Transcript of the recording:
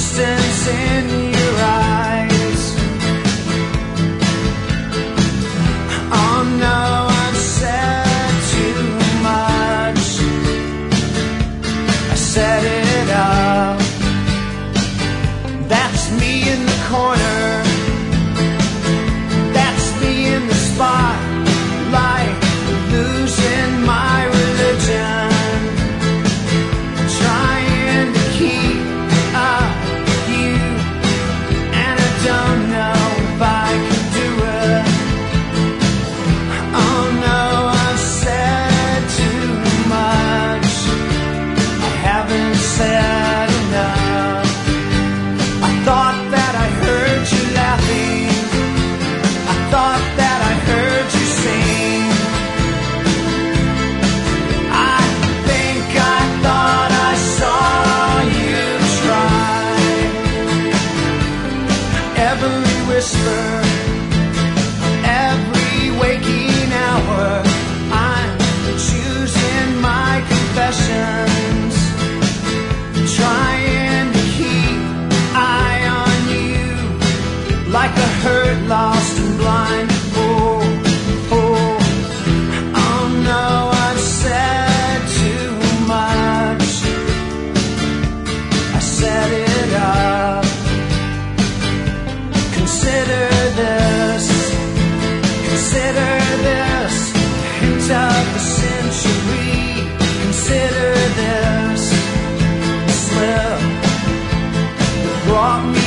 distance in your eyes. Oh no, I've said too much. I set it up. That's me in the corner. That's me in the spotlight, losing my religion, trying to keep up with you, and I don't know if I can do it. Oh no, I've said too much. I haven't said enough. I thought that I heard you laughing. I thought that I heard you sing. I think I thought I saw you try. Every whisper, every waking hour, I'm choosing my confessions, trying to keep eye on you, like a hurt, lost and blind. Oh, oh, oh no, I've said too much. I set it up. Consider this, hint of the century. Consider this slip that brought me